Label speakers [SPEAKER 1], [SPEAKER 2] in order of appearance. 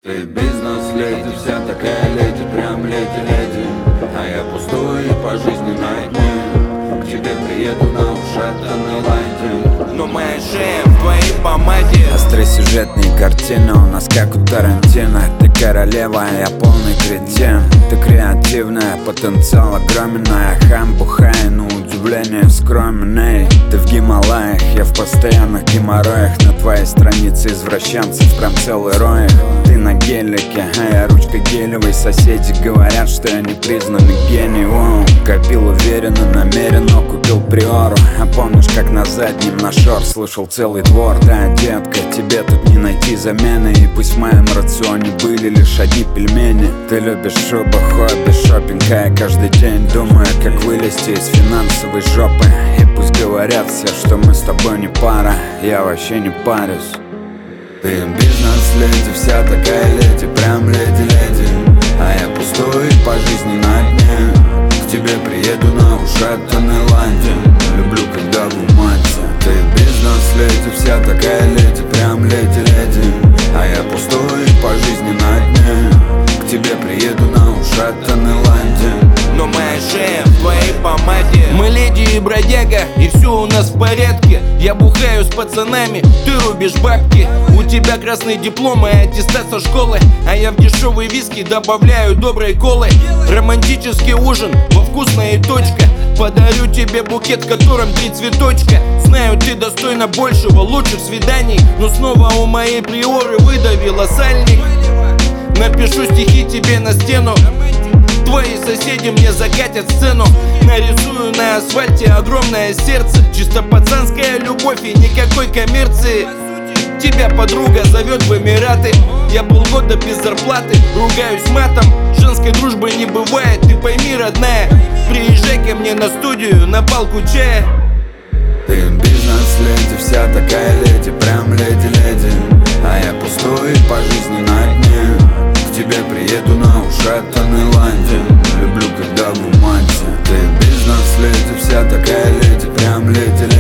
[SPEAKER 1] Ты бизнес-леди, вся такая леди, прям леди-леди. А я пустой и по жизни на дне. К тебе приеду на ушатанной лайте.
[SPEAKER 2] Но моя шея в твоей помаде.
[SPEAKER 3] Остросюжетные картины у нас как у Тарантино. Ты королева, а я полный кретин. Ты креативная, потенциал огромен. А я хам, бухая, на удивление скромен. Ты в Гималаях, я в постоянных геморроях. На твоей странице извращенцев прям целый рой. Ты на гелике, а я ручка гелевой. Соседи говорят, что я непризнанный гений. Копил уверенно, намеренно, купил приору. А помнишь, как на заднем на шор слышал целый двор? Да, детка, тебе тут не найти замены. И пусть в моем рационе были лишь одни пельмени. Ты любишь шубу, хобби, шопинг, а я каждый день думаю, как вылезти из финансовой жопы. И пусть говорят все, что мы с тобой не пара, я вообще не парюсь.
[SPEAKER 1] Ты бизнес-леди, вся такая леди, прям леди-леди. А я пустой по жизни на дне. К тебе приеду на ушатанной ланде. Люблю, когда в умате. Ты бизнес-леди, вся такая леди, прям леди-леди. А я пустой по жизни на дне. К тебе приеду на ушатанной ланде.
[SPEAKER 2] Но моя шея в твоей помаде. Мы леди и бродяга, и все у нас в порядке. Я бухаю с пацанами, ты рубишь бабки. У тебя красный диплом и аттестат со школы. А я в дешевый виски добавляю доброй колы. Романтический ужин во вкусная точка. Подарю тебе букет, в котором 3 цветочка. Знаю, ты достойна большего, лучших свиданий. Но снова у моей приоры выдавила сальник. Напишу стихи тебе на стену. Твои соседи мне закатят сцену. Нарисую на асфальте огромное сердце. Чисто пацанская любовь и никакой коммерции. Тебя подруга зовет в Эмираты. Я полгода без зарплаты, ругаюсь матом. Женской дружбы не бывает, ты пойми, родная. Приезжай ко мне на студию, на палку чая.
[SPEAKER 1] Ты бизнес-леди, вся такая леди, прям леди-леди. А я пустой по жизни на дне. К тебе приеду на ушатанной ланде. Люблю, когда в умате. Ты бизнес-леди, вся такая леди, прям леди-леди.